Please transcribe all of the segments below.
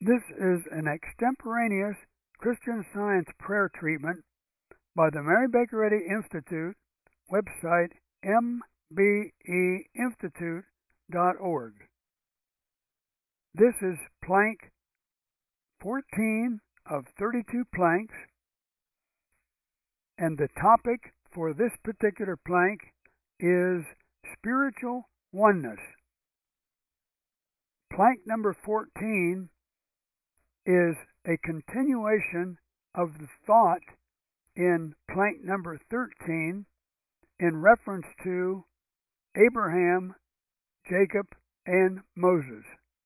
This is an extemporaneous Christian Science prayer treatment by the Mary Baker Eddy Institute, website mbeinstitute.org. This is plank 14 of 32 planks, and the topic for this particular plank is spiritual oneness. Plank number 14 is a continuation of the thought in plank number 13 in reference to Abraham, Jacob, and Moses.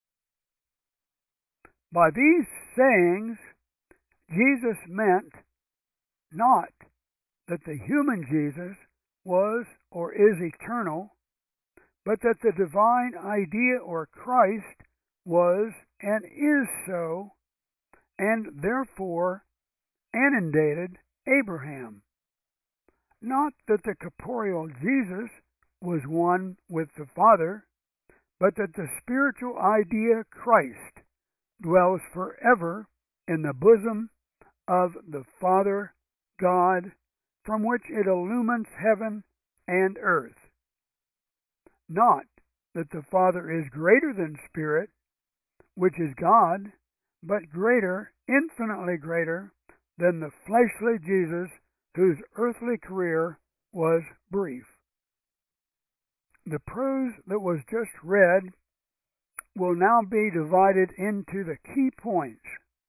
By these sayings, Jesus meant not that the human Jesus was or is eternal, but that the divine idea or Christ was and is so, and therefore antedated Abraham. Not that the corporeal Jesus was one with the Father, but that the spiritual idea Christ dwells forever in the bosom of the Father God, from which it illumines heaven and earth. Not that the Father is greater than Spirit, which is God, but greater, infinitely greater, than the fleshly Jesus whose earthly career was brief. The prose that was just read will now be divided into the key points,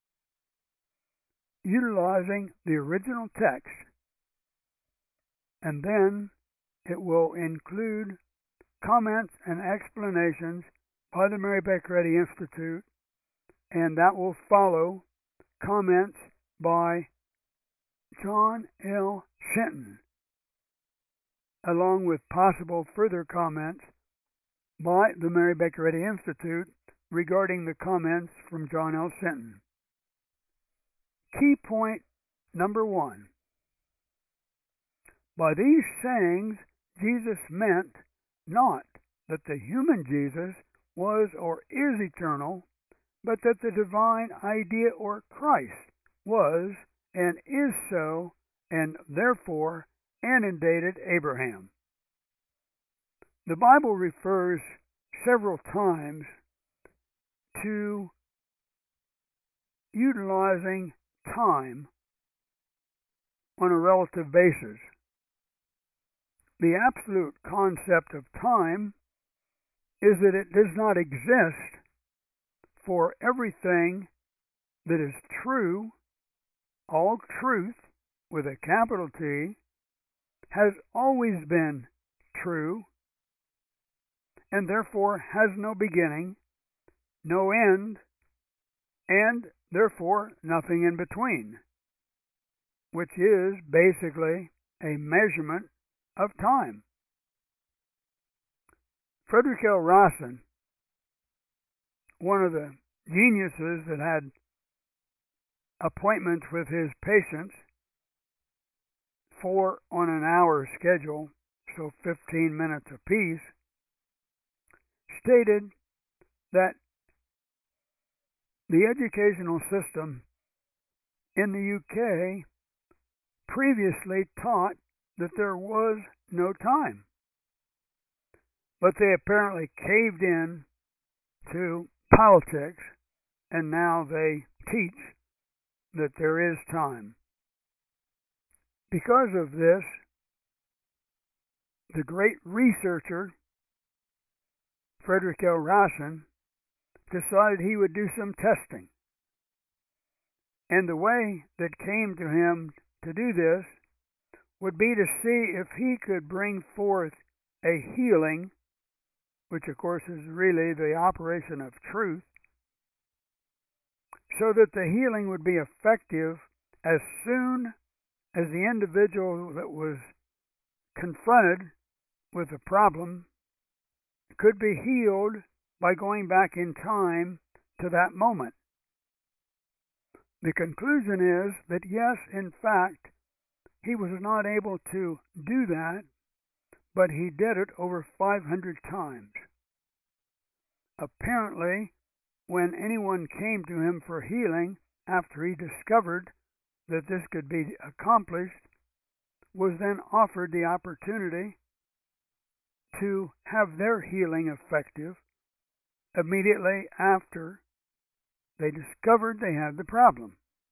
utilizing the original text, and then it will include comments and explanations by the Mary Baker Eddy Institute, and that will follow comments by John L. Shenton, along with possible further comments by the Mary Baker Eddy Institute regarding the comments from John L. Shenton. Key point number 1. By these sayings, Jesus meant not that the human Jesus was or is eternal, but that the divine idea or Christ was and is so, and therefore antedated Abraham. The Bible refers several times to utilizing time on a relative basis. The absolute concept of time is that it does not exist for everything that is true. All truth, with a capital T, has always been true, and therefore has no beginning, no end, and therefore nothing in between, which is basically a measurement of time. Frederick L. Rawson, one of the geniuses that had appointments with his patients, 4 on an hour schedule, so 15 minutes apiece, stated that the educational system in the UK previously taught that there was no time, but they apparently caved in to politics, and now they teach that there is time. Because of this, the great researcher Frederick L. Rawson decided he would do some testing. And the way that came to him to do this would be to see if he could bring forth a healing, which of course is really the operation of truth, so that the healing would be effective as soon as the individual that was confronted with a problem could be healed by going back in time to that moment. The conclusion is that yes, in fact, he was not able to do that, but he did it over 500 times. Apparently, when anyone came to him for healing after he discovered that this could be accomplished, was then offered the opportunity to have their healing effective immediately after they discovered they had the problem.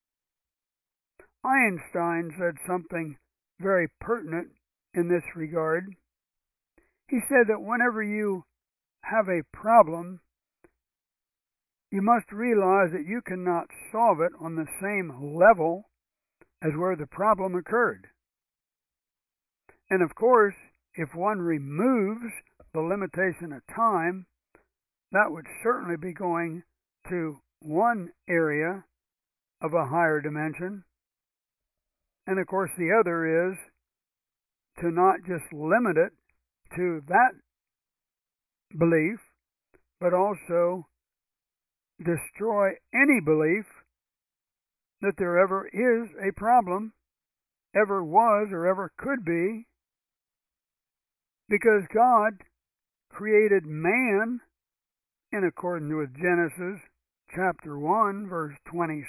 Einstein said something very pertinent in this regard. He said that whenever you have a problem, you must realize that you cannot solve it on the same level as where the problem occurred. And of course, if one removes the limitation of time, that would certainly be going to one area of a higher dimension. And of course, the other is to not just limit it to that belief, but also destroy any belief that there ever is a problem, ever was, or ever could be, because God created man in accordance with Genesis chapter 1, verse 26,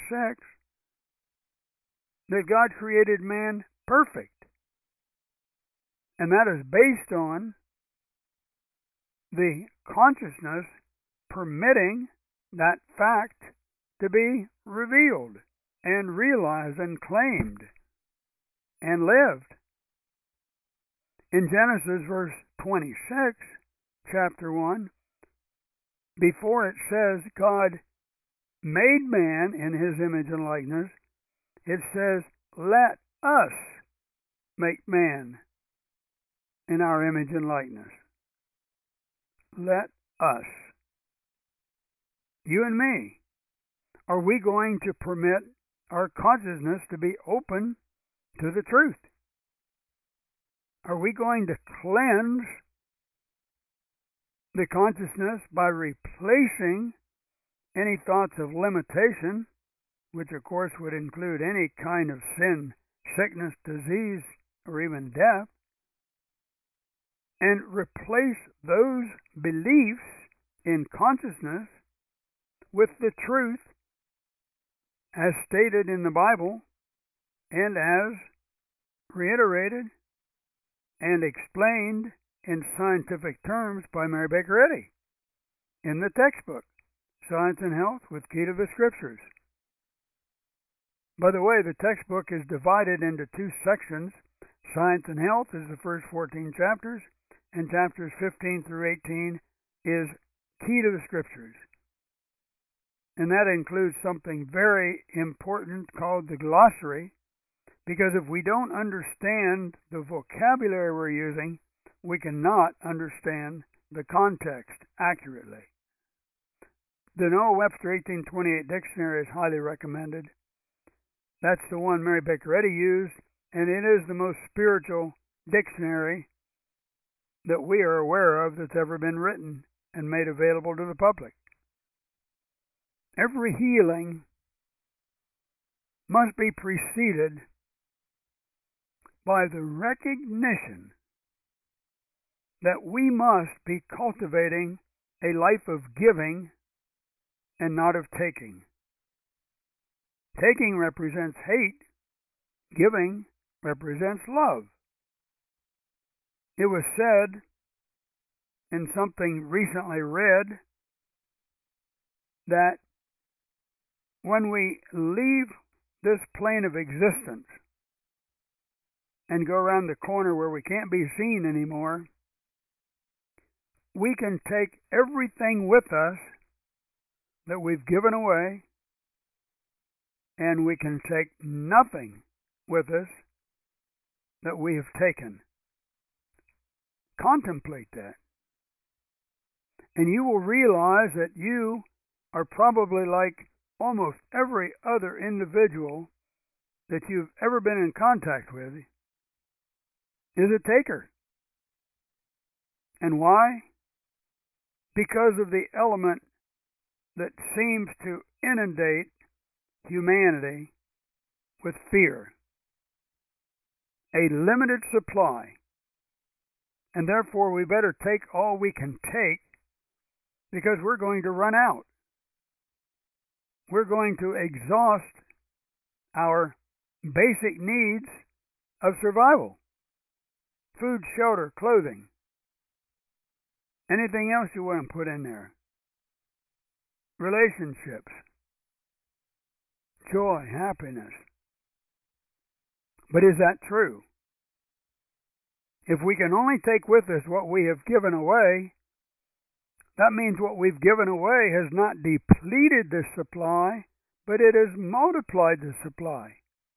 that God created man perfect. And that is based on the consciousness permitting that fact to be revealed and realized and claimed and lived. In Genesis verse 26, chapter 1, before it says God made man in his image and likeness, it says, let us make man in our image and likeness. Let us. You and me. Are we going to permit our consciousness to be open to the truth? Are we going to cleanse the consciousness by replacing any thoughts of limitation, which of course would include any kind of sin, sickness, disease, or even death, and replace those beliefs in consciousness with the truth as stated in the Bible and as reiterated and explained in scientific terms by Mary Baker Eddy in the textbook, Science and Health with Key to the Scriptures. By the way, the textbook is divided into two sections. Science and Health is the first 14 chapters, and chapters 15 through 18 is Key to the Scriptures. And that includes something very important called the glossary, because if we don't understand the vocabulary we're using, we cannot understand the context accurately. The Noah Webster 1828 dictionary is highly recommended. That's the one Mary Baker Eddy used, and it is the most spiritual dictionary that we are aware of that's ever been written and made available to the public. Every healing must be preceded by the recognition that we must be cultivating a life of giving and not of taking. Taking represents hate. Giving represents love. It was said in something recently read that when we leave this plane of existence and go around the corner where we can't be seen anymore, we can take everything with us that we've given away, and we can take nothing with us that we have taken. Contemplate that. And you will realize that you are probably like almost every other individual that you've ever been in contact with is a taker. And why? Because of the element that seems to inundate humanity with fear. A limited supply. And therefore we better take all we can take because we're going to run out. we're going to exhaust our basic needs of survival: food, shelter, clothing, anything else you want to put in there, relationships, joy, happiness. But is that true? If we can only take with us what we have given away, that means what we've given away has not depleted the supply, but it has multiplied the supply.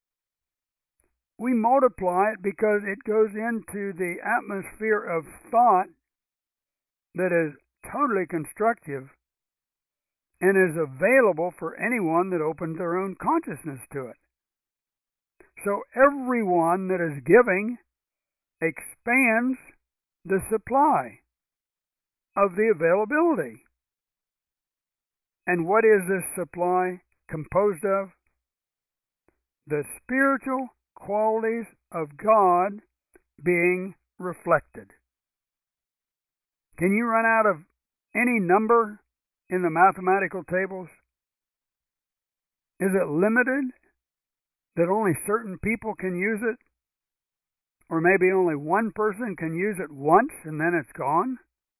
We multiply it because it goes into the atmosphere of thought that is totally constructive and is available for anyone that opens their own consciousness to it. So everyone that is giving expands the supply of the availability. And what is this supply composed of? The spiritual qualities of God being reflected. Can you run out of any number in the mathematical tables? Is it limited that only certain people can use it? Or maybe only one person can use it once and then it's gone?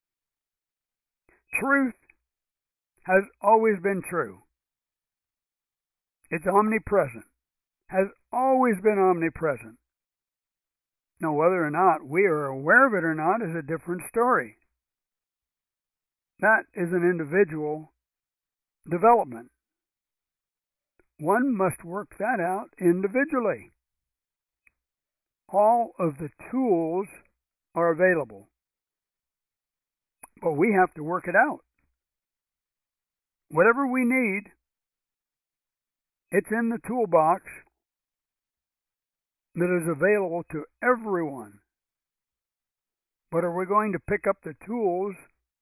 Truth has always been true. It's omnipresent. Has always been omnipresent. Now, whether or not we are aware of it or not is a different story. That is an individual development. One must work that out individually. All of the tools are available, but we have to work it out. Whatever we need, it's in the toolbox that is available to everyone. But are we going to pick up the tools?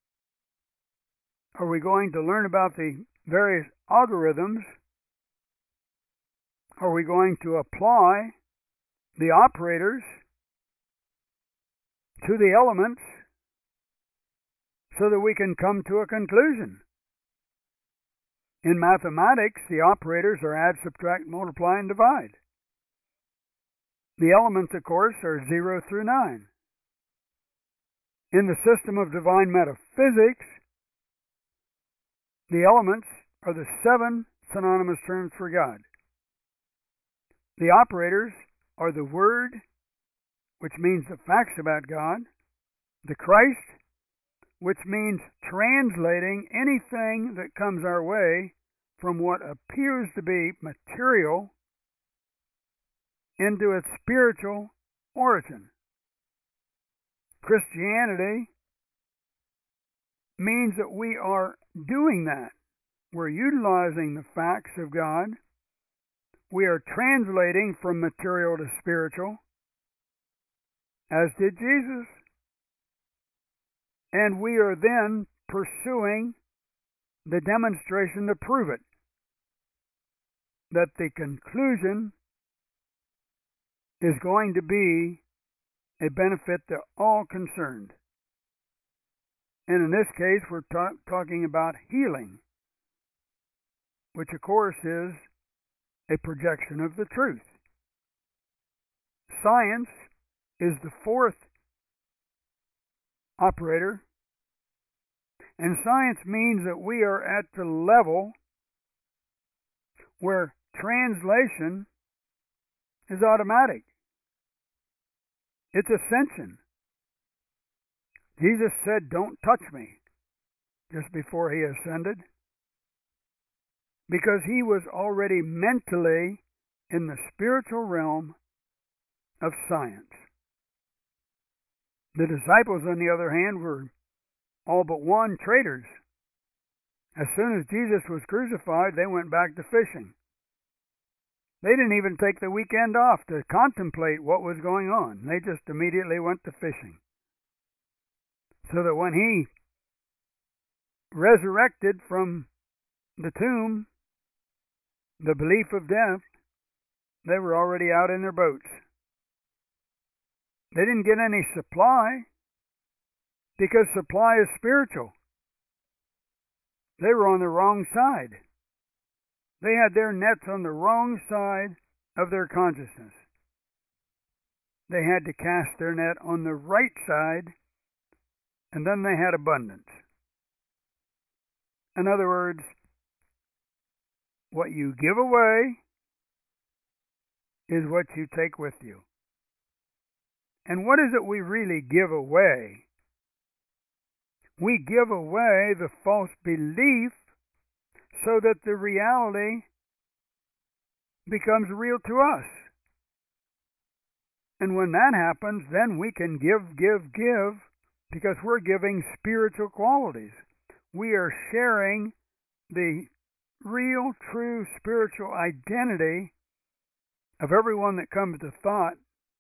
Are we going to learn about the various algorithms? Are we going to apply the operators to the elements so that we can come to a conclusion? In mathematics, the operators are add, subtract, multiply, and divide. The elements, of course, are 0 through 9. In the system of divine metaphysics, the elements are the 7 synonymous terms for God. The operators are the Word, which means the facts about God, the Christ, which means translating anything that comes our way from what appears to be material into its spiritual origin. Christianity means that we are doing that. We're utilizing the facts of God. We are translating from material to spiritual, as did Jesus. And we are then pursuing the demonstration to prove it, that the conclusion is going to be a benefit to all concerned. And in this case, we're talking about healing, which of course is a projection of the truth. Science is the fourth operator, and science means that we are at the level where translation is automatic. It's ascension. Jesus said, "Don't touch me," just before he ascended, because he was already mentally in the spiritual realm of science. The disciples, on the other hand, were all but one traders. As soon as Jesus was crucified, they went back to fishing. They didn't even take the weekend off to contemplate what was going on. They just immediately went to fishing. So that when he resurrected from the tomb, the belief of death, they were already out in their boats. They didn't get any supply, because supply is spiritual. They were on the wrong side. They had their nets on the wrong side of their consciousness. They had to cast their net on the right side, and then they had abundance. In other words, what you give away is what you take with you. And what is it we really give away? We give away the false belief so that the reality becomes real to us. And when that happens, then we can give, because we're giving spiritual qualities. We are sharing the real, true spiritual identity of everyone that comes to thought,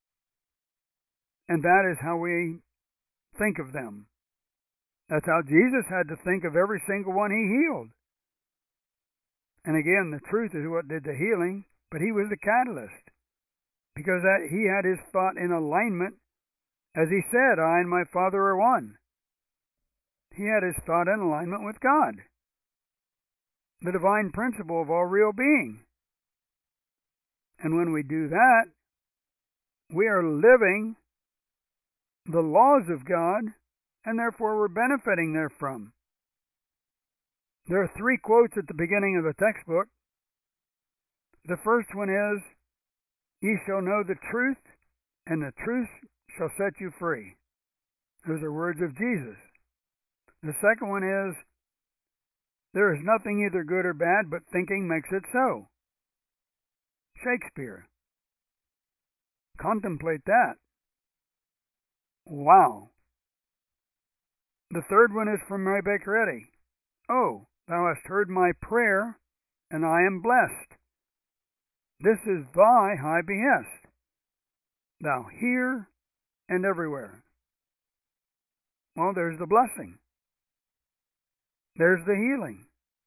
and that is how we think of them. That's how Jesus had to think of every single one he healed. And again, the truth is what did the healing, but he was the catalyst, because he had his thought in alignment. As he said, I and my Father are one. He had his thought in alignment with God, the divine principle of all real being. And when we do that, we are living the laws of God, and therefore we're benefiting therefrom. There are 3 quotes at the beginning of the textbook. The first one is, ye shall know the truth, and the truth shall set you free. Those are words of Jesus. The second one is, there is nothing either good or bad, but thinking makes it so. Shakespeare. Contemplate that. Wow. The third one is from Mary Baker Eddy. Oh, thou hast heard my prayer, and I am blessed. This is thy high behest. Thou here and everywhere. Well, there's the blessing. There's the healing.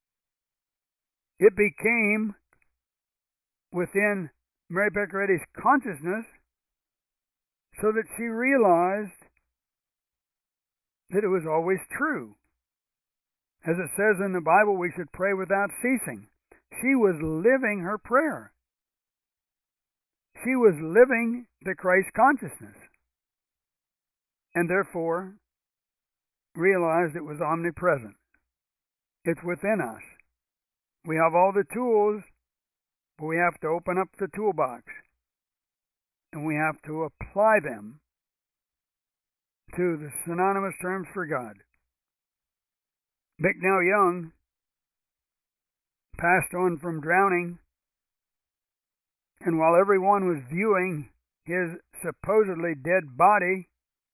It became within Mary Baker Eddy's consciousness so that she realized that it was always true. As it says in the Bible, we should pray without ceasing. She was living her prayer. She was living the Christ consciousness, and therefore realized it was omnipresent. It's within us. We have all the tools, but we have to open up the toolbox, and we have to apply them to the synonymous terms for God. Bicknell Young passed on from drowning, and while everyone was viewing his supposedly dead body,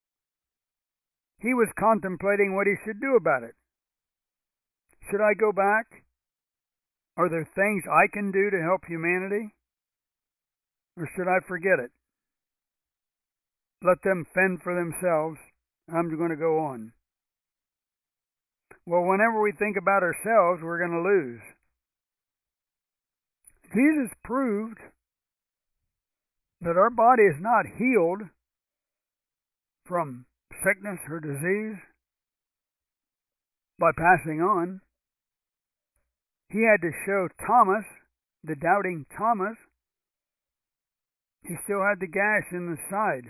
he was contemplating what he should do about it. Should I go back? Are there things I can do to help humanity? Or should I forget it? Let them fend for themselves. I'm going to go on. Well, whenever we think about ourselves, we're going to lose. Jesus proved that our body is not healed from sickness or disease by passing on. He had to show Thomas, the doubting Thomas, he still had the gash in the side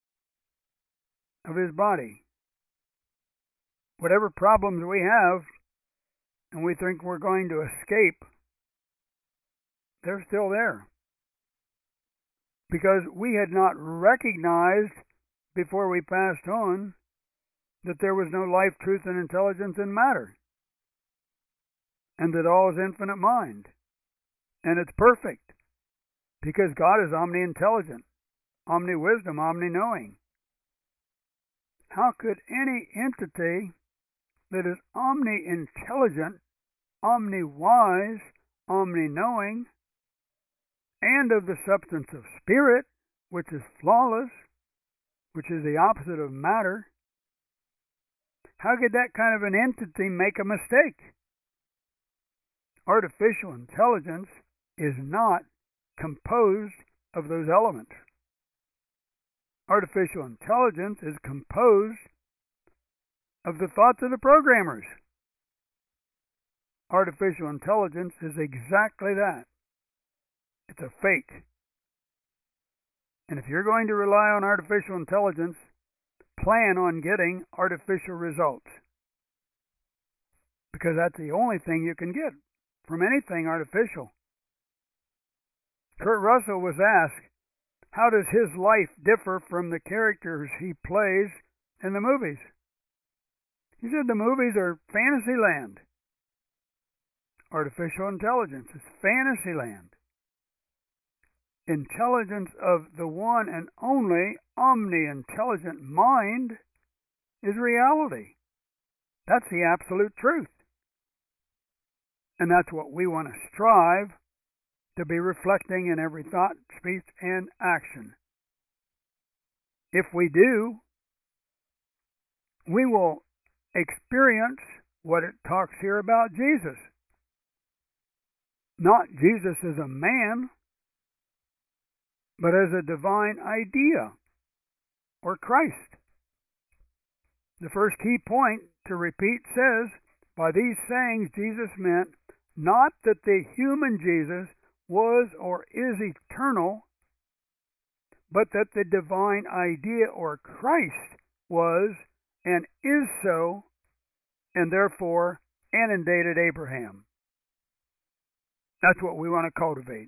of his body. Whatever problems we have, and we think we're going to escape, they're still there. Because we had not recognized before we passed on that there was no life, truth, and intelligence in matter, and that all is infinite mind, and it's perfect, because God is omni-intelligent, omni-wisdom, omni-knowing. How could any entity that is omni-intelligent, omni-wise, omni-knowing, and of the substance of spirit, which is flawless, which is the opposite of matter, how could that kind of an entity make a mistake? Artificial intelligence is not composed of those elements. Artificial intelligence is composed of the thoughts of the programmers. artificial intelligence is exactly that. It's a fake. And if you're going to rely on artificial intelligence, plan on getting artificial results. Because that's the only thing you can get from anything artificial. Kurt Russell was asked, how does his life differ from the characters he plays in the movies? He said the movies are fantasy land. Artificial intelligence is fantasy land. Intelligence of the one and only omni-intelligent mind is reality. That's the absolute truth. And that's what we want to strive to be reflecting in every thought, speech, and action. If we do, we will experience what it talks here about Jesus. Not Jesus as a man, but as a divine idea, or Christ. The first key point to repeat says, by these sayings Jesus meant not that the human Jesus was or is eternal, but that the divine idea or Christ was and is so, and therefore inundated Abraham. That's what we want to cultivate.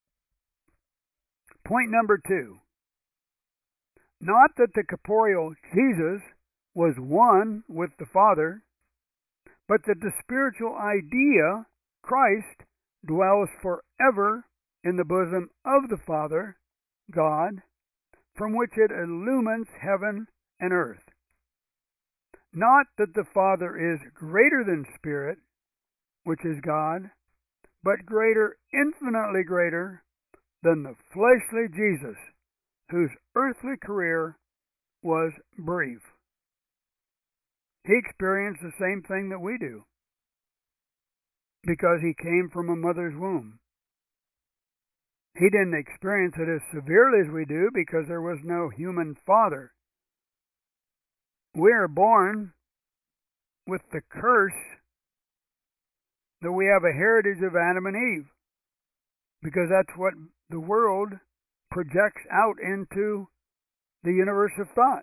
Point number 2. Not that the corporeal Jesus was one with the Father, but that the spiritual idea, Christ, dwells forever in the bosom of the Father, God, from which it illumines heaven and earth. Not that the Father is greater than Spirit, which is God, but greater, infinitely greater, than the fleshly Jesus, whose earthly career was brief. He experienced the same thing that we do, because he came from a mother's womb. He didn't experience it as severely as we do because there was no human father. We are born with the curse that we have a heritage of Adam and Eve, because that's what the world projects out into the universe of thought.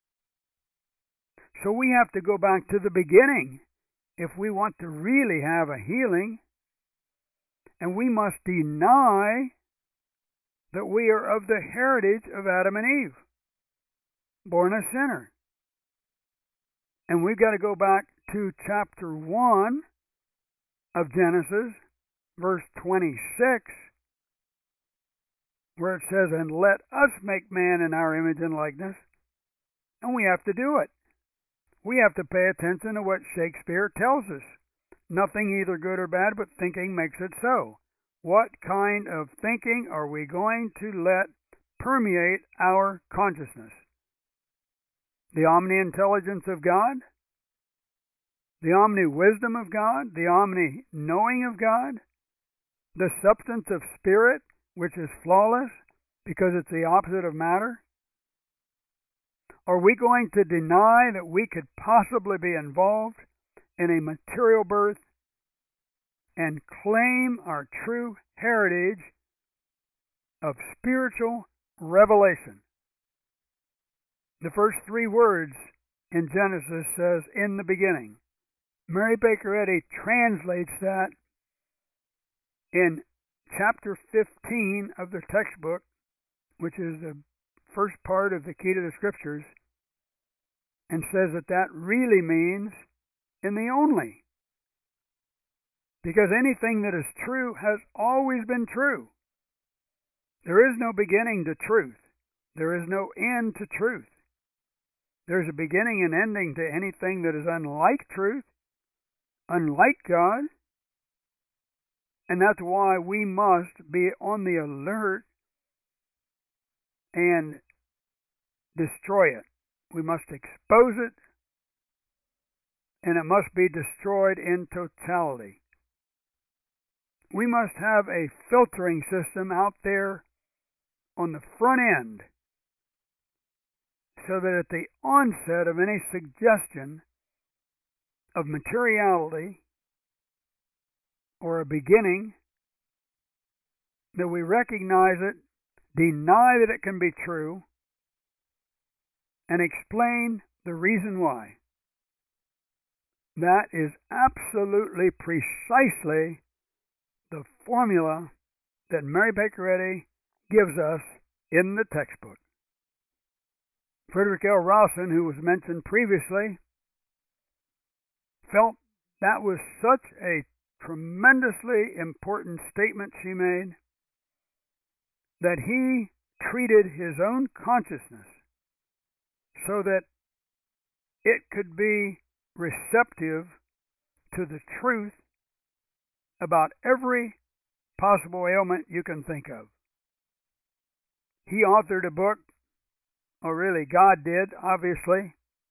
So we have to go back to the beginning if we want to really have a healing, and we must deny that we are of the heritage of Adam and Eve, born a sinner. And we've got to go back to chapter 1 of Genesis, verse 26, where it says, and let us make man in our image and likeness. And we have to do it. We have to pay attention to what Shakespeare tells us. Nothing either good or bad, but thinking makes it so. What kind of thinking are we going to let permeate our consciousness? The omni-intelligence of God? The omni-wisdom of God? The omni-knowing of God? The substance of spirit, which is flawless because it's the opposite of matter? Are we going to deny that we could possibly be involved in a material birth and claim our true heritage of spiritual revelation? The first 3 words in Genesis says, in the beginning. Mary Baker Eddy translates that in chapter 15 of the textbook, which is the first part of the Key to the Scriptures, and says that that really means in the only. Because anything that is true has always been true. There is no beginning to truth. There is no end to truth. There's a beginning and ending to anything that is unlike truth, unlike God, and that's why we must be on the alert and destroy it. We must expose it, and it must be destroyed in totality. We must have a filtering system out there on the front end, so that at the onset of any suggestion of materiality or a beginning, that we recognize it, deny that it can be true, and explain the reason why. That is absolutely precisely the formula that Mary Baker Eddy gives us in the textbook. Frederick L. Rawson, who was mentioned previously, felt that was such a tremendously important statement she made that he treated his own consciousness so that it could be receptive to the truth about every possible ailment you can think of. He authored a book, or really God did, obviously,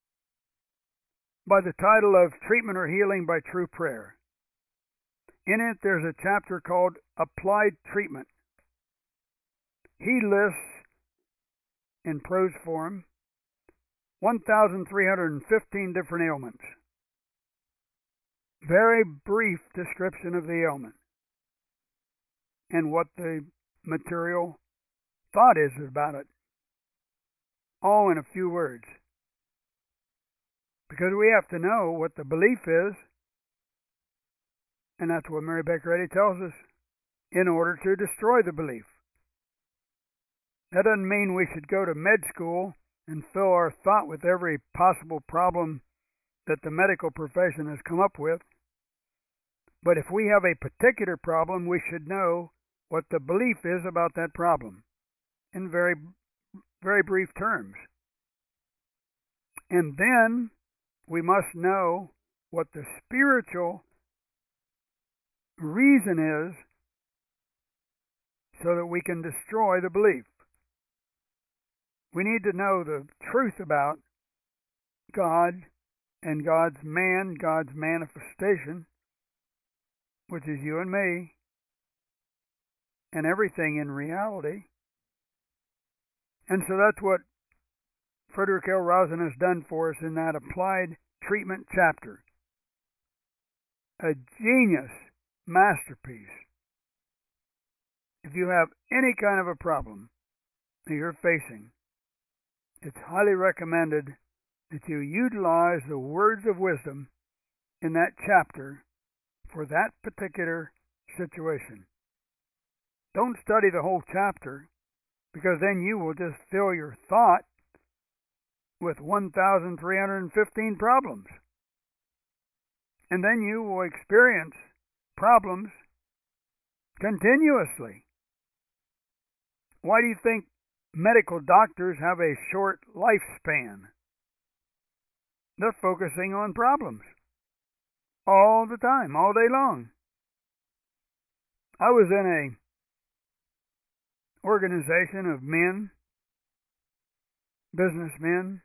by the title of Treatment or Healing by True Prayer. In it, there's a chapter called Applied Treatment. He lists, in prose form, 1,315 different ailments. Very brief description of the ailment and what the material thought is about it. All in a few words. Because we have to know what the belief is, and that's what Mary Baker Eddy tells us, in order to destroy the belief. That doesn't mean we should go to med school and fill our thought with every possible problem that the medical profession has come up with. But if we have a particular problem, we should know what the belief is about that problem in very, very brief terms. And then we must know what the spiritual reason is so that we can destroy the belief. We need to know the truth about God and God's man, God's manifestation, which is you and me, and everything in reality. And so that's what Frederick L. Rawson has done for us in that Applied Treatment chapter. A genius masterpiece. If you have any kind of a problem that you're facing, it's highly recommended that you utilize the words of wisdom in that chapter for that particular situation. Don't study the whole chapter, because then you will just fill your thought with 1,315 problems. And then you will experience problems continuously. Why do you think medical doctors have a short lifespan? They're focusing on problems all the time, all day long. I was in a organization of men, businessmen,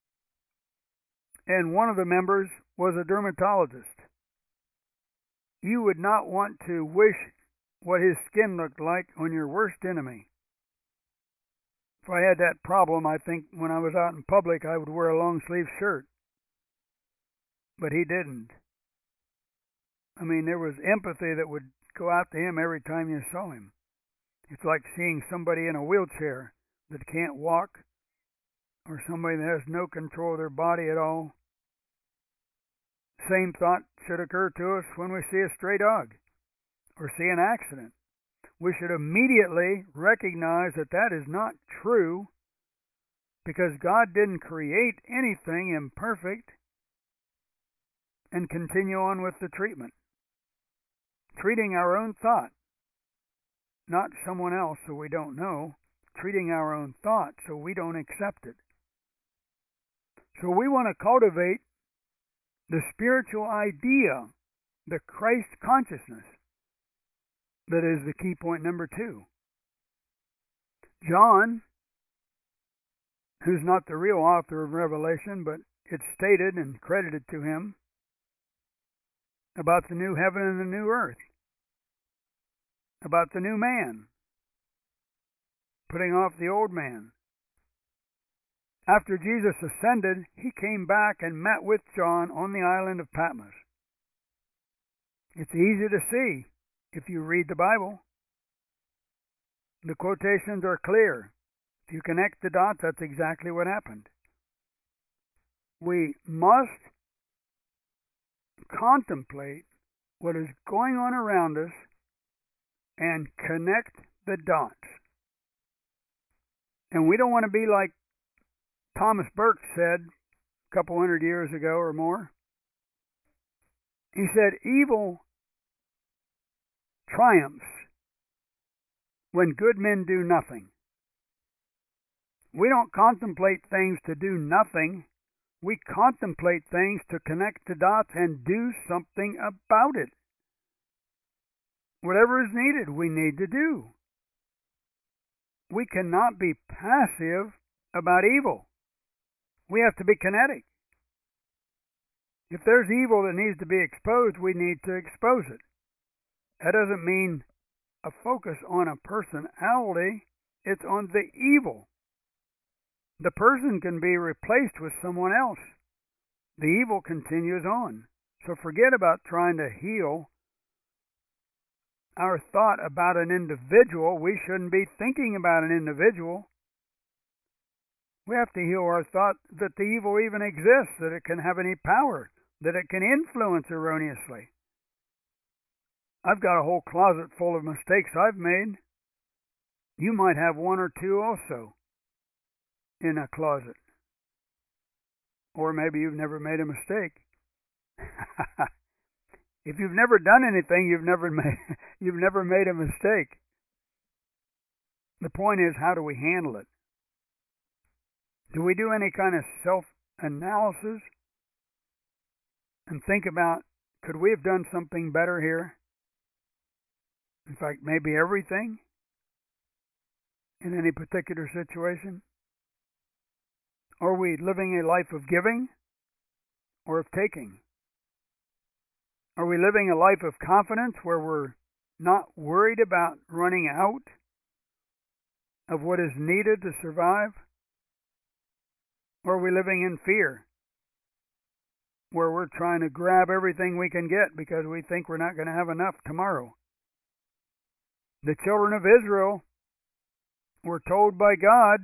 and one of the members was a dermatologist. You would not want to wish what his skin looked like on your worst enemy. If I had that problem, I think when I was out in public, I would wear a long-sleeve shirt. But he didn't. I mean, there was empathy that would go out to him every time you saw him. It's like seeing somebody in a wheelchair that can't walk, or somebody that has no control of their body at all. Same thought should occur to us when we see a stray dog or see an accident. We should immediately recognize that that is not true, because God didn't create anything imperfect, and continue on with the treatment. Treating our own thought, not someone else so we don't know, treating our own thought so we don't accept it. So we want to cultivate the spiritual idea, the Christ consciousness. That is the key point number 2. John, who's not the real author of Revelation, but it's stated and credited to him, about the new heaven and the new earth, about the new man, putting off the old man. After Jesus ascended, he came back and met with John on the island of Patmos. It's easy to see if you read the Bible. The quotations are clear. If you connect the dots, that's exactly what happened. We must contemplate what is going on around us and connect the dots. And we don't want to be like Thomas Burke said a couple hundred years ago or more. He said, evil triumphs when good men do nothing. We don't contemplate things to do nothing. We contemplate things to connect the dots and do something about it. Whatever is needed, we need to do. We cannot be passive about evil. We have to be kinetic. If there's evil that needs to be exposed, we need to expose it. That doesn't mean a focus on a personality. It's on the evil. The person can be replaced with someone else. The evil continues on. So forget about trying to heal our thought about an individual. We shouldn't be thinking about an individual. We have to heal our thought that the evil even exists, that it can have any power, that it can influence erroneously. I've got a whole closet full of mistakes I've made. You might have one or two also in a closet. Or maybe you've never made a mistake. If you've never done anything, you've never made a mistake. The point is, how do we handle it? Do we do any kind of self-analysis and think about, could we have done something better here? In fact, maybe everything in any particular situation? Are we living a life of giving or of taking? Are we living a life of confidence where we're not worried about running out of what is needed to survive? Or are we living in fear where we're trying to grab everything we can get because we think we're not going to have enough tomorrow? The children of Israel were told by God,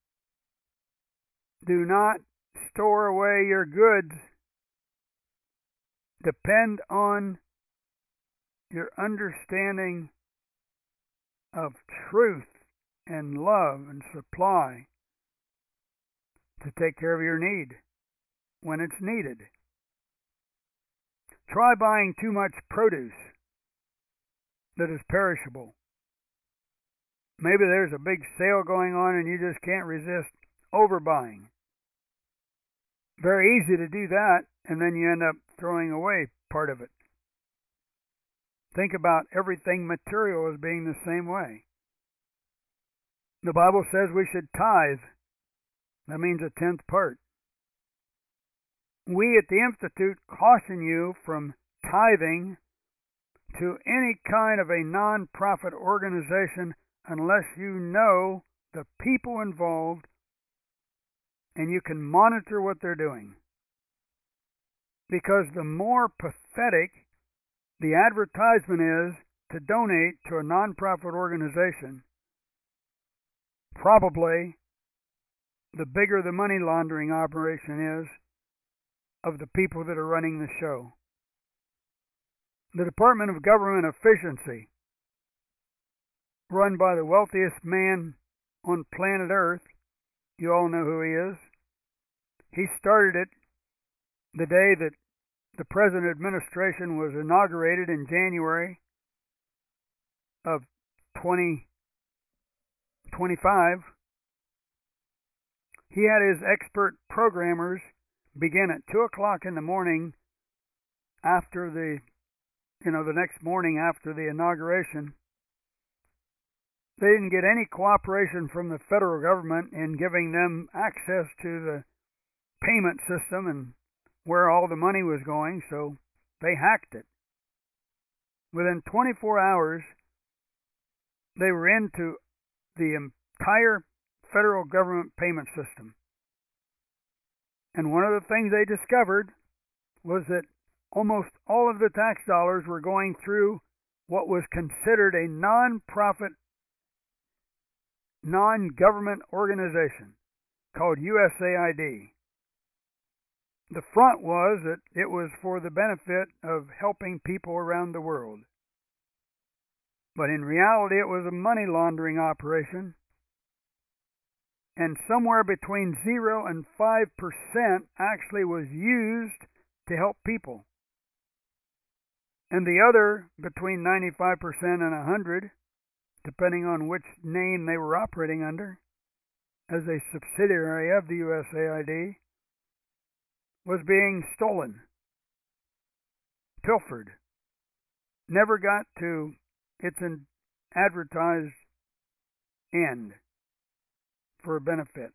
do not store away your goods. Depend on your understanding of truth and love and supply to take care of your need when it's needed. Try buying too much produce that is perishable. Maybe there's a big sale going on and you just can't resist overbuying. Very easy to do that, and then you end up throwing away part of it. Think about everything material as being the same way. The Bible says we should tithe. That means a 10th part. We at the Institute caution you from tithing to any kind of a non-profit organization unless you know the people involved and you can monitor what they're doing. Because the more pathetic the advertisement is to donate to a non-profit organization, probably the bigger the money laundering operation is of the people that are running the show. The Department of Government Efficiency, run by the wealthiest man on planet Earth, you all know who he is. He started it the day that the present administration was inaugurated in January of 2025. He had his expert programmers begin at 2 o'clock in the morning after the next morning after the inauguration. They didn't get any cooperation from the federal government in giving them access to the payment system and where all the money was going, so they hacked it. Within 24 hours, they were into the entire federal government payment system. And one of the things they discovered was that almost all of the tax dollars were going through what was considered a non-profit, non-government organization called USAID. The front was that it was for the benefit of helping people around the world. But in reality, it was a money laundering operation, and somewhere between 0 and 5% actually was used to help people. And the other, between 95% and 100%, depending on which name they were operating under, as a subsidiary of the USAID, was being stolen, pilfered, never got to its advertised end for a benefit.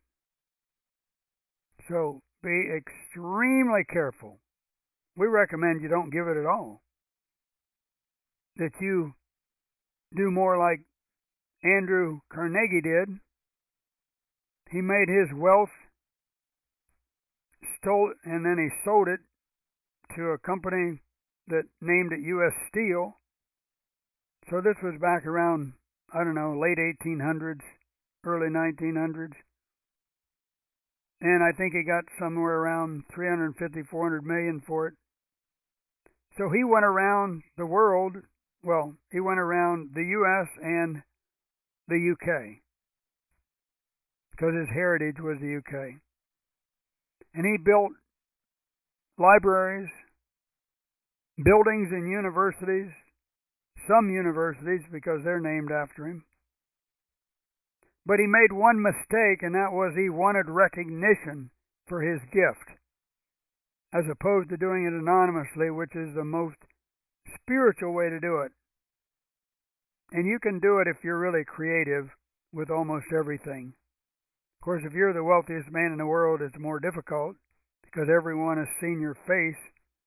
So be extremely careful. We recommend you don't give it at all. That you do more like Andrew Carnegie did. He made his wealth, stole it, and then he sold it to a company that named it U.S. Steel. So this was back around, late 1800s, early 1900s. And I think he got somewhere around 350, 400 million for it. So he went around the world. Well, he went around the U.S. and the U.K. because his heritage was the U.K. And he built libraries, buildings in universities, some universities because they're named after him. But he made one mistake, and that was he wanted recognition for his gift, as opposed to doing it anonymously, which is the most spiritual way to do it. And you can do it if you're really creative with almost everything. Of course, if you're the wealthiest man in the world, it's more difficult because everyone has seen your face.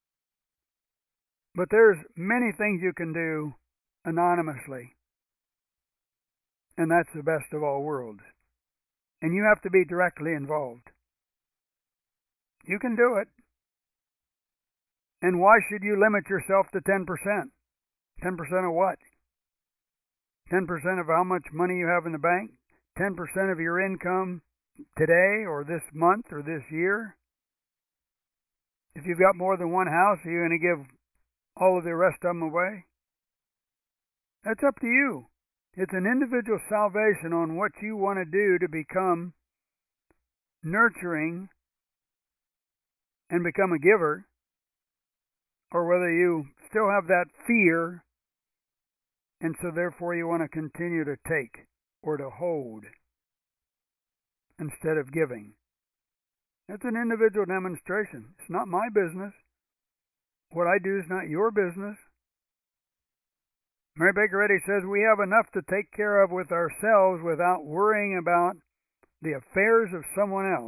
But there's many things you can do anonymously. And that's the best of all worlds. And you have to be directly involved. You can do it. And why should you limit yourself to 10%? 10% of what? 10% of how much money you have in the bank? 10% of your income today or this month or this year? If you've got more than one house, are you going to give all of the rest of them away? That's up to you. It's an individual salvation on what you want to do to become nurturing and become a giver, or whether you still have that fear and so therefore you want to continue to take or to hold instead of giving. That's an individual demonstration. It's not my business. What I do is not your business. Mary Baker Eddy says we have enough to take care of with ourselves without worrying about the affairs of someone else.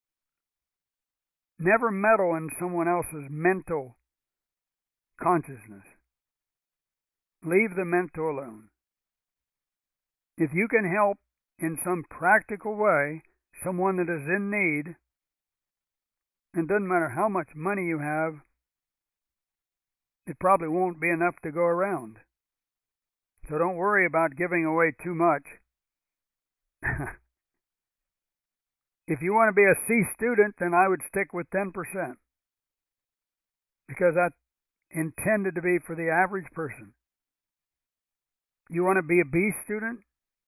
Never meddle in someone else's mental consciousness. Leave the mental alone. If you can help in some practical way someone that is in need, and it doesn't matter how much money you have, it probably won't be enough to go around. So don't worry about giving away too much. If you want to be a C student, then I would stick with 10%. Because that's intended to be for the average person. You want to be a B student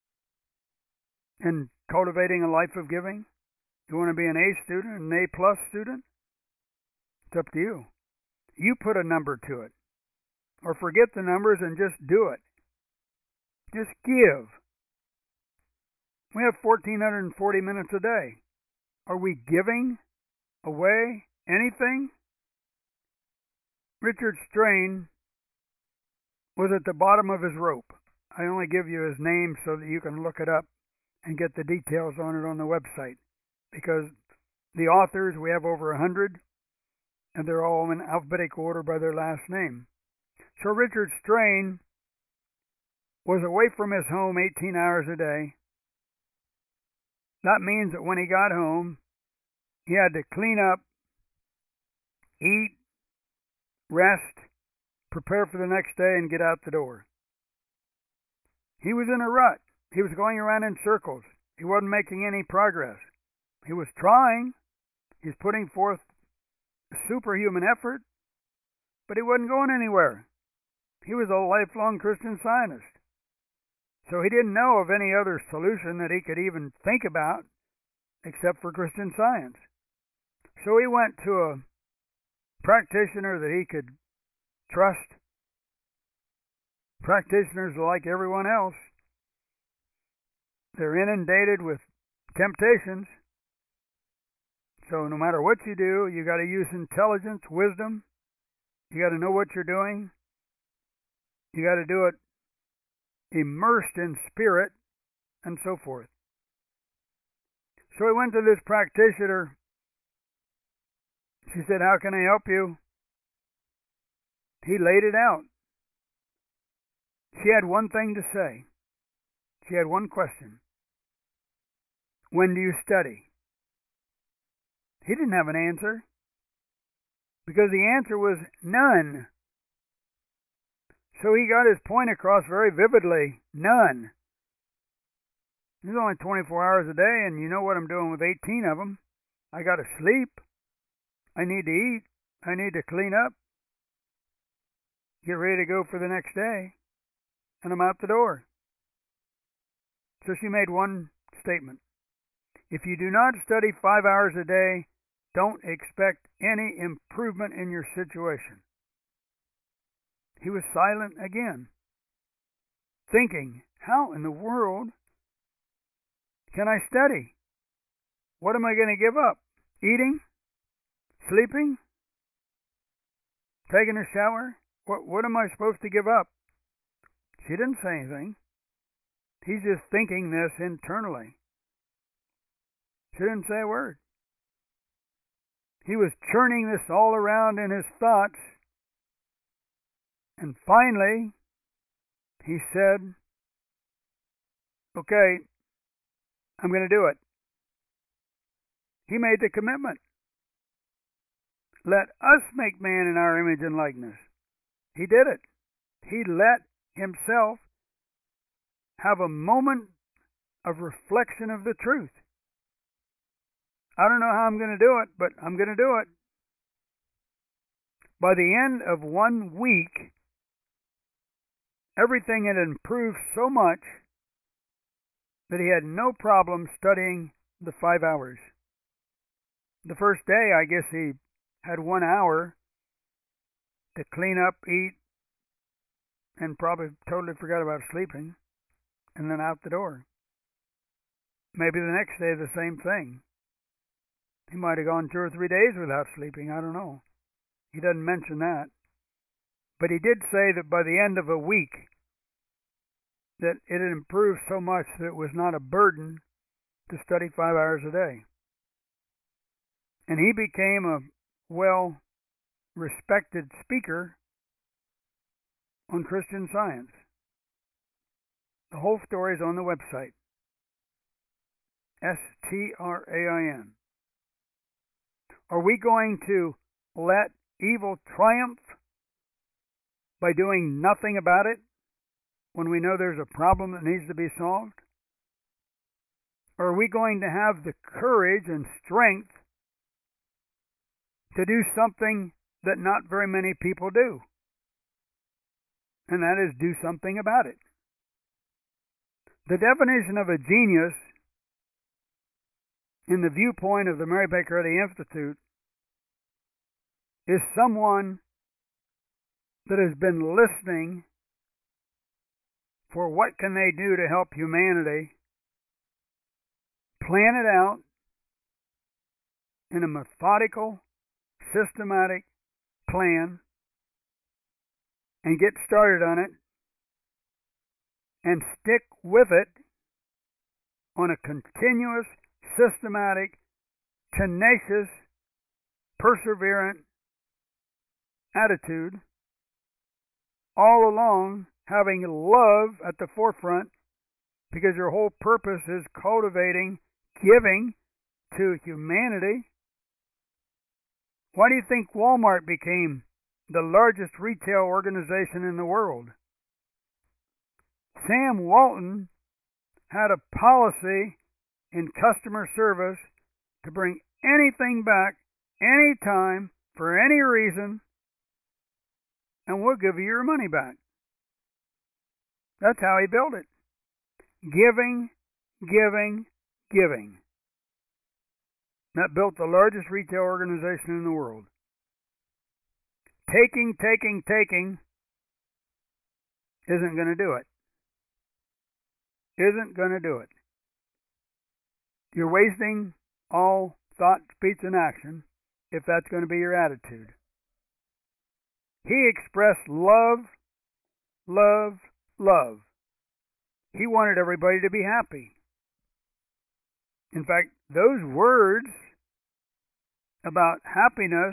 and cultivating a life of giving? You want to be an A student, an A+ student? It's up to you. You put a number to it. Or forget the numbers and just do it. Just give. We have 1,440 minutes a day. Are we giving away anything? Richard Strain was at the bottom of his rope. I only give you his name so that you can look it up and get the details on it on the website. Because the authors, we have over 100, and they're all in alphabetical order by their last name. So Richard Strain was away from his home 18 hours a day. That means that when he got home, he had to clean up, eat, rest, prepare for the next day, and get out the door. He was in a rut. He was going around in circles. He wasn't making any progress. He was trying. He was putting forth superhuman effort, but he wasn't going anywhere. He was a lifelong Christian Scientist. So he didn't know of any other solution that he could even think about except for Christian Science. So he went to a practitioner that he could trust. Practitioners are like everyone else. They're inundated with temptations. So no matter what you do, you got to use intelligence, wisdom. You got to know what you're doing. You got to do it immersed in spirit, and so forth. So he went to this practitioner. She said, "How can I help you?" He laid it out. She had one thing to say. She had one question. "When do you study?" He didn't have an answer, because the answer was none. So he got his point across very vividly. None. There's only 24 hours a day, and you know what I'm doing with 18 of them. I got to sleep. I need to eat. I need to clean up. Get ready to go for the next day. And I'm out the door. So she made one statement. If you do not study 5 hours a day, don't expect any improvement in your situation. He was silent again, thinking, how in the world can I study? What am I going to give up? Eating? Sleeping? Taking a shower? What am I supposed to give up? She didn't say anything. He's just thinking this internally. She didn't say a word. He was churning this all around in his thoughts. And finally, he said, "Okay, I'm going to do it." He made the commitment. Let us make man in our image and likeness. He did it. He let himself have a moment of reflection of the truth. I don't know how I'm going to do it, but I'm going to do it. By the end of 1 week, everything had improved so much that he had no problem studying the 5 hours. The first day, I guess he had 1 hour to clean up, eat, and probably totally forgot about sleeping, and then out the door. Maybe the next day, the same thing. He might have gone 2 or 3 days without sleeping. I don't know. He doesn't mention that. But he did say that by the end of a week, that it had improved so much that it was not a burden to study 5 hours a day. And he became a well-respected speaker on Christian Science. The whole story is on the website. STRAIN. Are we going to let evil triumph by doing nothing about it when we know there's a problem that needs to be solved? Or are we going to have the courage and strength to do something that not very many people do? And that is do something about it. The definition of a genius in the viewpoint of the Mary Baker Eddy Institute is someone that has been listening for what can they do to help humanity, plan it out in a methodical, systematic plan, and get started on it, and stick with it on a continuous, systematic, tenacious, perseverant attitude, all along having love at the forefront, because your whole purpose is cultivating, giving to humanity. Why do you think Walmart became the largest retail organization in the world. Sam Walton had a policy in customer service to bring anything back anytime for any reason, and we'll give you your money back. That's how he built it. Giving, giving, giving. That built the largest retail organization in the world. Taking, taking, taking isn't going to do it. Isn't going to do it. You're wasting all thought, speech, and action if that's going to be your attitude. He expressed love, love, love. He wanted everybody to be happy. In fact, those words about happiness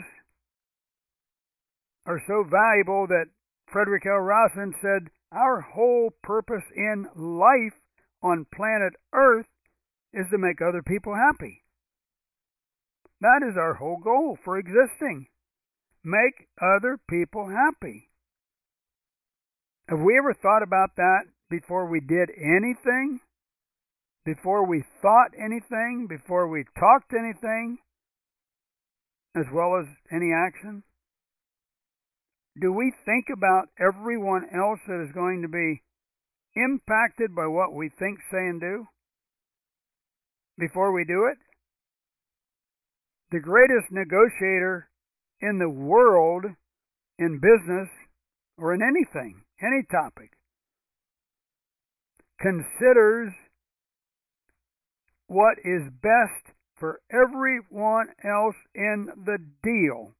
are so valuable that Frederick L. Rawson said, our whole purpose in life on planet Earth is to make other people happy. That is our whole goal for existing. Make other people happy. Have we ever thought about that before we did anything? Before we thought anything? Before we talked anything? As well as any action? Do we think about everyone else that is going to be impacted by what we think, say, and do before we do it? The greatest negotiator in the world, in business, or in anything, any topic, considers what is best for everyone else in the deal.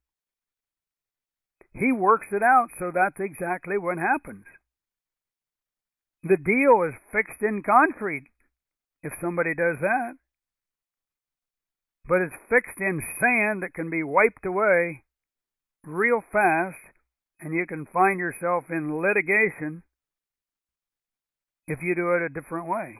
He works it out, so that's exactly what happens. The deal is fixed in concrete if somebody does that. But it's fixed in sand that can be wiped away real fast, and you can find yourself in litigation if you do it a different way.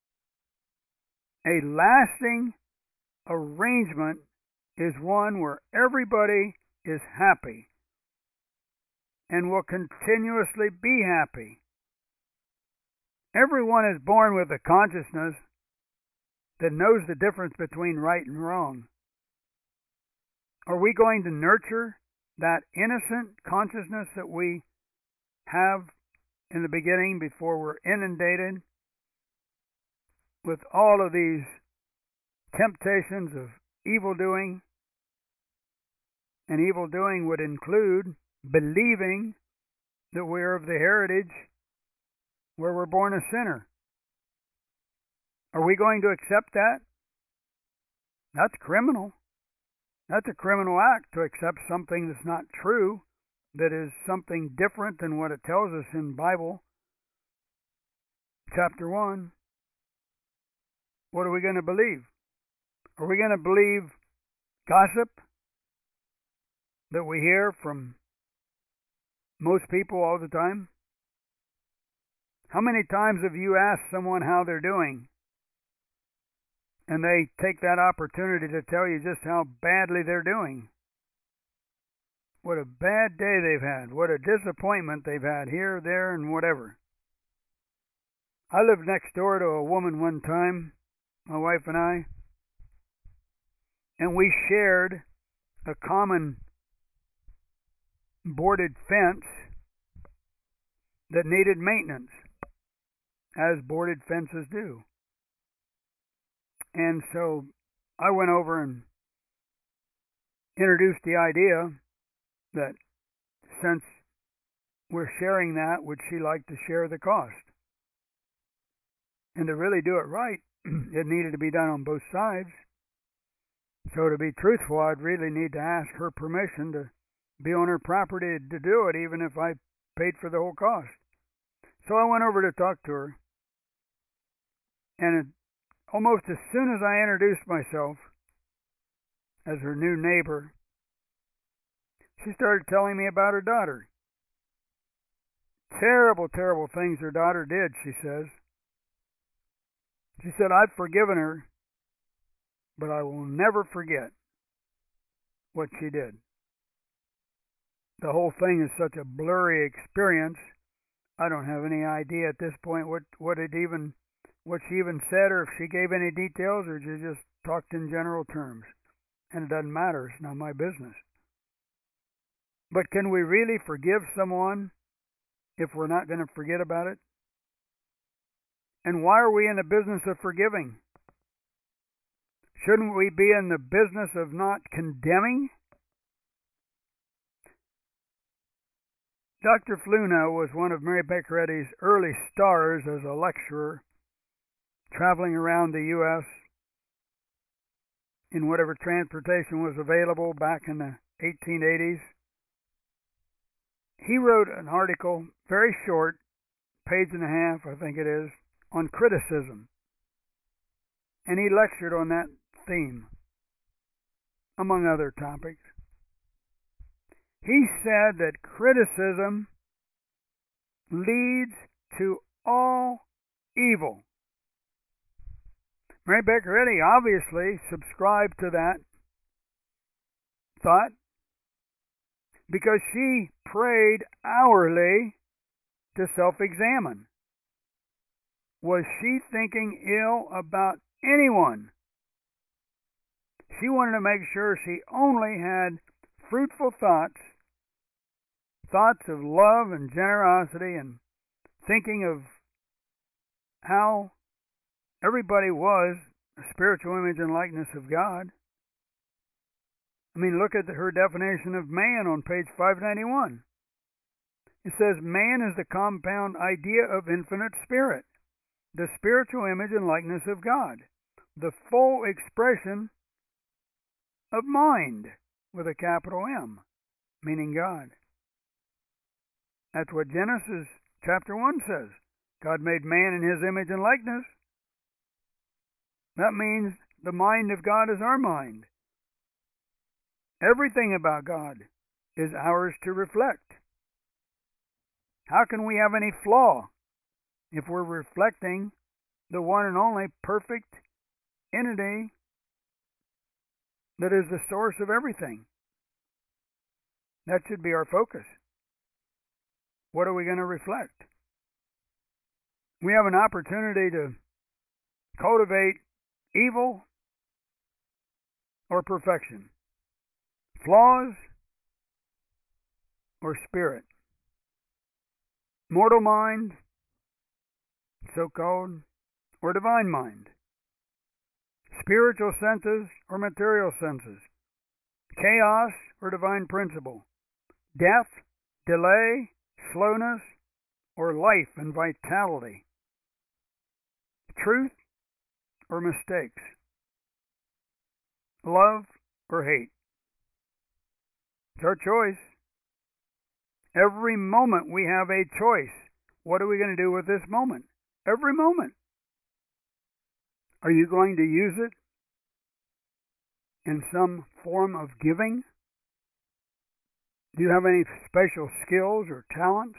A lasting arrangement is one where everybody is happy and will continuously be happy. Everyone is born with a consciousness that knows the difference between right and wrong. Are we going to nurture that innocent consciousness that we have in the beginning before we're inundated with all of these temptations of evil doing? And evil doing would include believing that we're of the heritage where we're born a sinner. Are we going to accept that? That's criminal. That's a criminal act to accept something that's not true, that is something different than what it tells us in Bible. Chapter 1. What are we going to believe? Are we going to believe gossip that we hear from most people all the time? How many times have you asked someone how they're doing, and they take that opportunity to tell you just how badly they're doing? What a bad day they've had. What a disappointment they've had here, there, and whatever. I lived next door to a woman one time, my wife and I, and we shared a common boarded fence that needed maintenance, as boarded fences do. And so I went over and introduced the idea that since we're sharing that, would she like to share the cost? And to really do it right, it needed to be done on both sides. So to be truthful, I'd really need to ask her permission to be on her property to do it, even if I paid for the whole cost. So I went over to talk to her, and almost as soon as I introduced myself as her new neighbor, she started telling me about her daughter. Terrible, terrible things her daughter did, she says. She said, I've forgiven her, but I will never forget what she did. the whole thing is such a blurry experience. I don't have any idea at this point what she even said, or if she gave any details, or she just talked in general terms. And it doesn't matter. It's not my business. But can we really forgive someone if we're not going to forget about it? And why are we in the business of forgiving? Shouldn't we be in the business of not condemning? Dr. Fluna was one of Mary Baker Eddy's early stars as a lecturer, traveling around the U.S. in whatever transportation was available back in the 1880s. He wrote an article, very short, page and a half, I think it is, on criticism. And he lectured on that theme, among other topics. He said that criticism leads to all evil. Mary Baker Eddy obviously subscribed to that thought because she prayed hourly to self-examine. Was she thinking ill about anyone? She wanted to make sure she only had fruitful thoughts of love and generosity, and thinking of how everybody was a spiritual image and likeness of God. I mean, look at her definition of man on page 591. It says, man is the compound idea of infinite spirit, the spiritual image and likeness of God, the full expression of mind with a capital M, meaning God. That's what Genesis chapter 1 says. God made man in his image and likeness. That means the mind of God is our mind. Everything about God is ours to reflect. How can we have any flaw if we're reflecting the one and only perfect entity that is the source of everything? That should be our focus. What are we going to reflect? We have an opportunity to cultivate evil or perfection, flaws or spirit, mortal mind, so-called, or divine mind, spiritual senses or material senses, chaos or divine principle, death, delay, slowness, or life and vitality, truth or mistakes, love or hate. It's our choice. Every moment we have a choice. What are we going to do with this moment? Every moment. Are you going to use it in some form of giving? Do you have any special skills or talents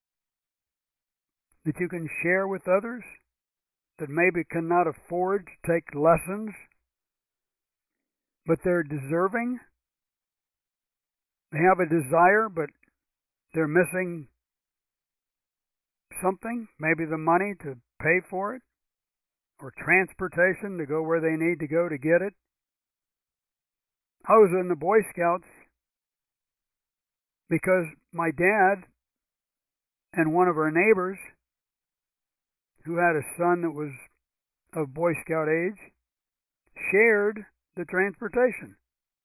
that you can share with others that maybe cannot afford to take lessons, but they're deserving? They have a desire, but they're missing something, maybe the money to pay for it, or transportation to go where they need to go to get it. I was in the Boy Scouts because my dad and one of our neighbors, who had a son that was of Boy Scout age, shared the transportation.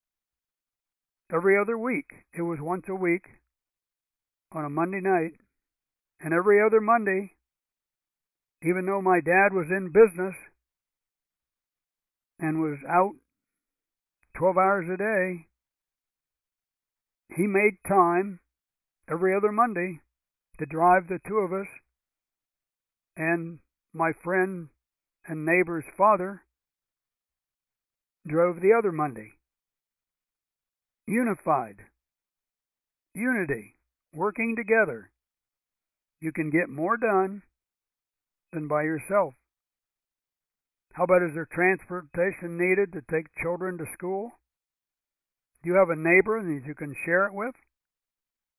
Every other week. It was once a week on a Monday night. And every other Monday, even though my dad was in business and was out 12 hours a day, he made time every other Monday to drive the two of us and my friend and neighbor's father drove the other Monday. Unified. Unity. Working together. You can get more done than by yourself. How about, is there transportation needed to take children to school? Do you have a neighbor that you can share it with?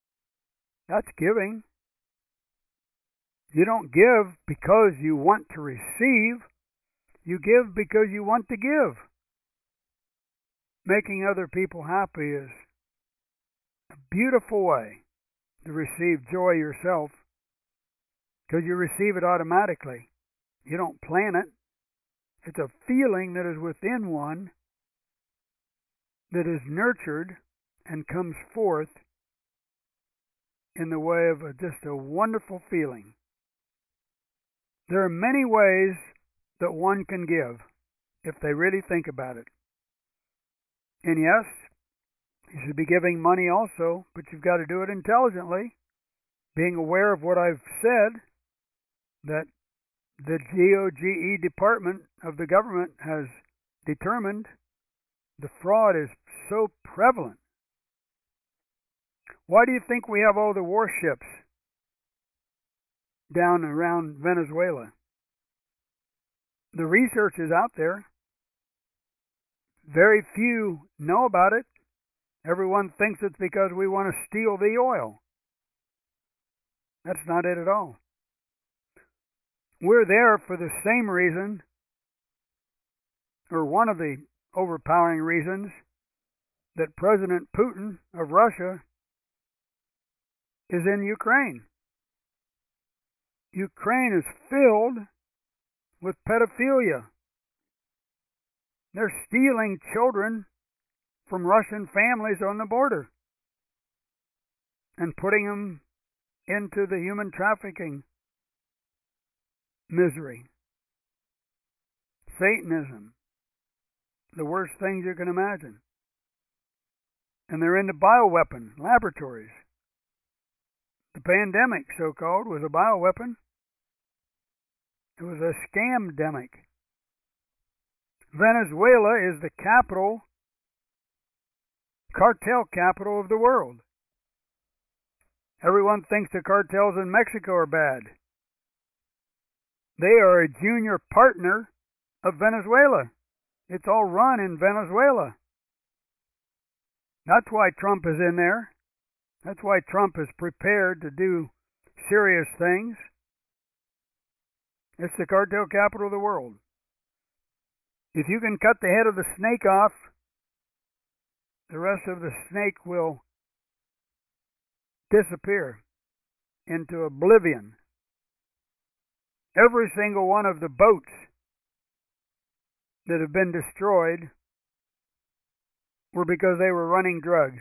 That's giving. You don't give because you want to receive. You give because you want to give. Making other people happy is a beautiful way to receive joy yourself, because you receive it automatically. You don't plan it. It's a feeling that is within one, that is nurtured and comes forth in the way of just a wonderful feeling. There are many ways that one can give if they really think about it. And yes, you should be giving money also, but you've got to do it intelligently, being aware of what I've said, that the GOGE department of the government has determined the fraud is so prevalent. Why do you think we have all the warships down around Venezuela? The research is out there. Very few know about it. Everyone thinks it's because we want to steal the oil. That's not it at all. We're there for the same reason, or one of the overpowering reasons, that President Putin of Russia is in Ukraine. Ukraine is filled with pedophilia. They're stealing children from Russian families on the border and putting them into the human trafficking misery. Satanism, the worst things you can imagine. And they're into bioweapon laboratories. The pandemic, so-called, was a bioweapon. It was a scam-demic. Venezuela is the capital, cartel capital of the world. Everyone thinks the cartels in Mexico are bad. They are a junior partner of Venezuela. It's all run in Venezuela. That's why Trump is in there. That's why Trump is prepared to do serious things. It's the cartel capital of the world. If you can cut the head of the snake off, the rest of the snake will disappear into oblivion. Every single one of the boats that have been destroyed were because they were running drugs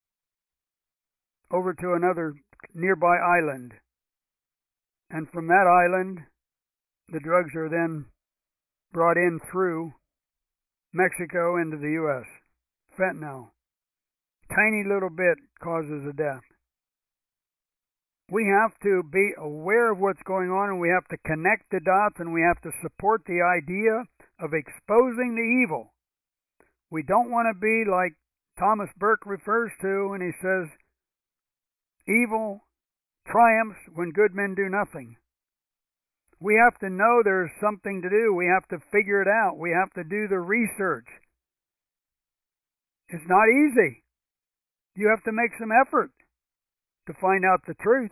over to another nearby island. And from that island, the drugs are then brought in through Mexico into the U.S. Fentanyl. Tiny little bit causes a death. We have to be aware of what's going on, and we have to connect the dots, and we have to support the idea of exposing the evil. We don't want to be like Thomas Burke refers to when he says, evil triumphs when good men do nothing. We have to know there's something to do. We have to figure it out. We have to do the research. It's not easy. You have to make some effort to find out the truth.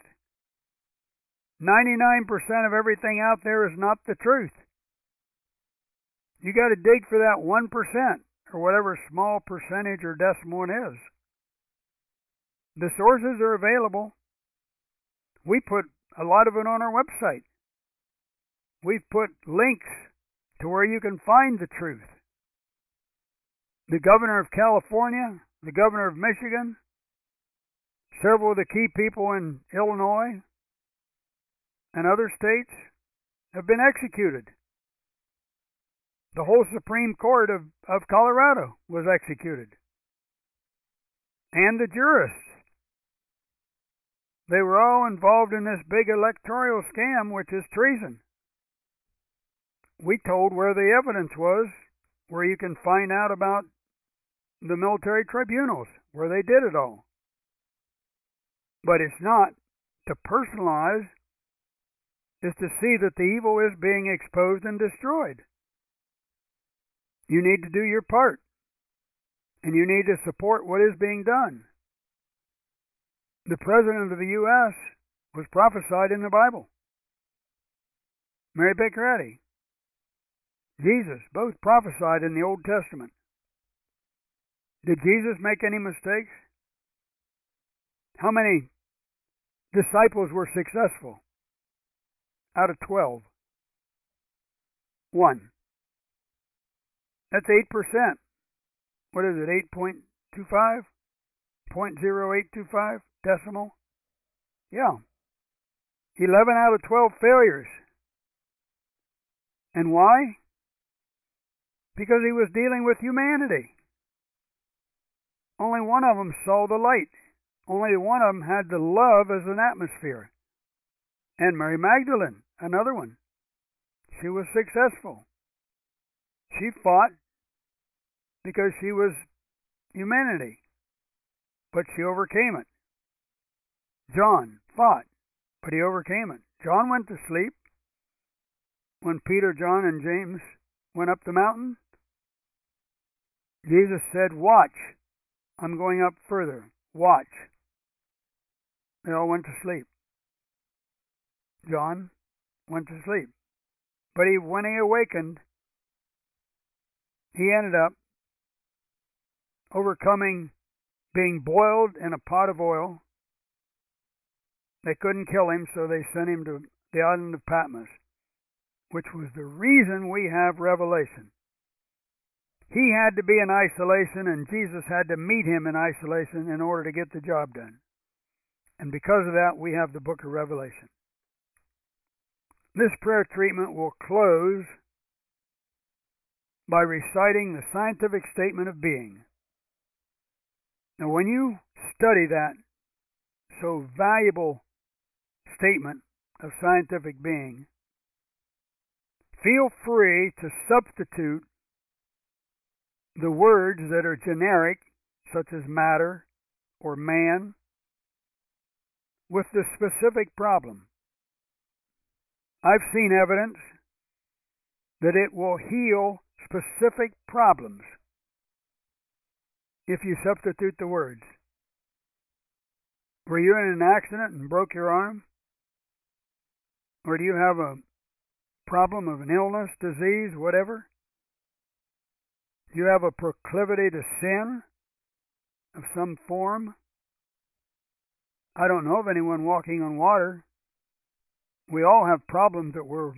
99% of everything out there is not the truth. You got to dig for that 1%, or whatever small percentage or decimal it is. The sources are available. We put a lot of it on our website. We've put links to where you can find the truth. The governor of California, the governor of Michigan, several of the key people in Illinois and other states have been executed. The whole Supreme Court of Colorado was executed. And the jurists. They were all involved in this big electoral scam, which is treason. We told where the evidence was, where you can find out about the military tribunals, where they did it all. But it's not to personalize, it's to see that the evil is being exposed and destroyed. You need to do your part, and you need to support what is being done. The President of the U.S. was prophesied in the Bible. Mary Baker Eddy, Jesus, both prophesied in the Old Testament. Did Jesus make any mistakes? How many disciples were successful out of 12? 1. That's 8%. What is it, 8.25? 0.0825 decimal? Yeah. 11 out of 12 failures. And why? Because he was dealing with humanity. Only one of them saw the light. Only one of them had the love as an atmosphere. And Mary Magdalene, another one. She was successful. She fought because she was humanity, but she overcame it. John fought, but he overcame it. John went to sleep when Peter, John, and James went up the mountain. Jesus said, "Watch. I'm going up further. Watch." They all went to sleep. John went to sleep. But when he awakened, he ended up overcoming being boiled in a pot of oil. They couldn't kill him, so they sent him to the island of Patmos, which was the reason we have Revelation. He had to be in isolation, and Jesus had to meet him in isolation in order to get the job done. And because of that, we have the book of Revelation. This prayer treatment will close by reciting the scientific statement of being. Now, when you study that so valuable statement of scientific being, feel free to substitute the words that are generic, such as matter or man, with the specific problem. I've seen evidence that it will heal specific problems if you substitute the words. Were you in an accident and broke your arm? Or do you have a problem of an illness, disease, whatever? Do you have a proclivity to sin of some form? I don't know of anyone walking on water. We all have problems that we're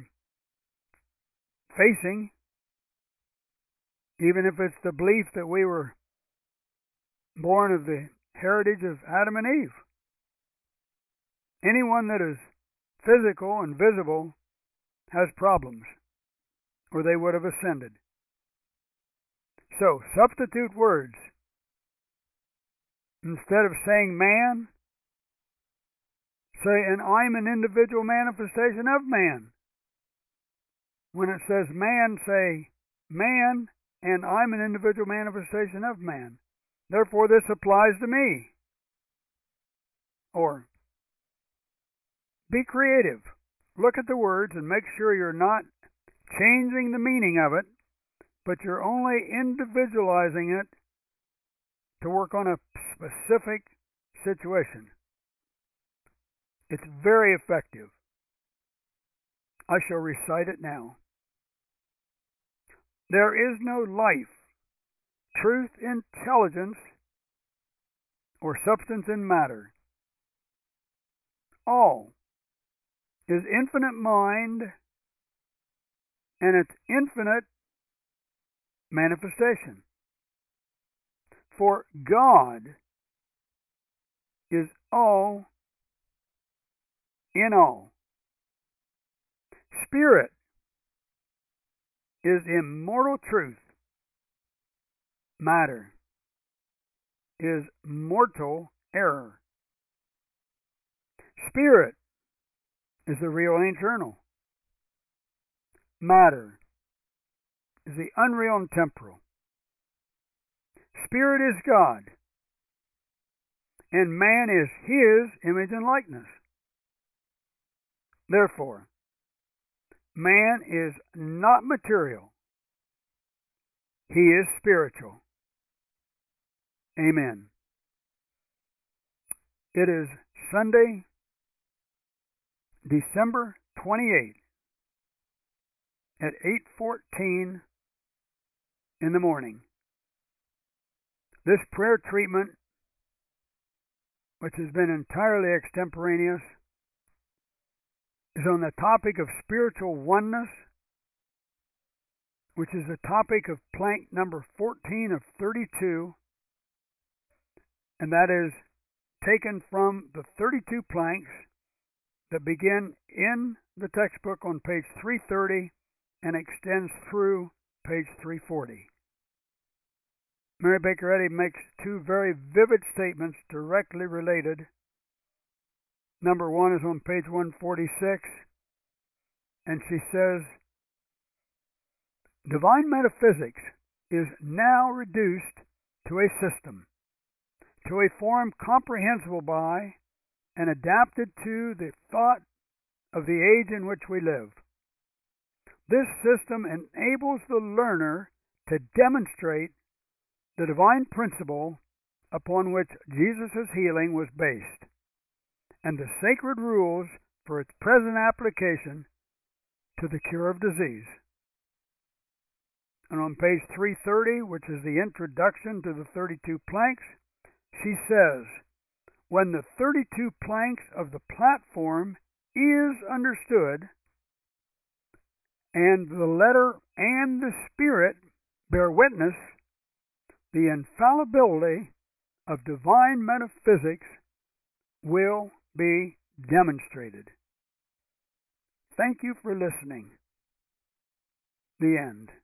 facing, even if it's the belief that we were born of the heritage of Adam and Eve. Anyone that is physical and visible has problems, or they would have ascended. So, substitute words. Instead of saying man, say, and I'm an individual manifestation of man. When it says man, say, man, and I'm an individual manifestation of man. Therefore, this applies to me. Or, be creative. Look at the words and make sure you're not changing the meaning of it, but you're only individualizing it to work on a specific situation. It's very effective. I shall recite it now. There is no life, truth, intelligence, or substance in matter. All is infinite mind and its infinite manifestation. For God is all in all. Spirit is immortal truth. Matter is mortal error. Spirit is the real and eternal. Matter is the unreal and temporal. Spirit is God, and man is His image and likeness. Therefore, man is not material. He is spiritual. Amen. It is Sunday, December 28th at 8:14 in the morning. This prayer treatment, which has been entirely extemporaneous, is on the topic of spiritual oneness, which is the topic of plank number 14 of 32, and that is taken from the 32 planks that begin in the textbook on page 330 and extends through page 340. Mary Baker Eddy makes two very vivid statements directly related. Number one is on page 146, and she says, divine metaphysics is now reduced to a system, to a form comprehensible by and adapted to the thought of the age in which we live. This system enables the learner to demonstrate the divine principle upon which Jesus' healing was based, and the sacred rules for its present application to the cure of disease. And on page 330, which is the introduction to the 32 planks, she says, when the 32 planks of the platform is understood, and the letter and the spirit bear witness, the infallibility of divine metaphysics will be demonstrated. Thank you for listening. The end.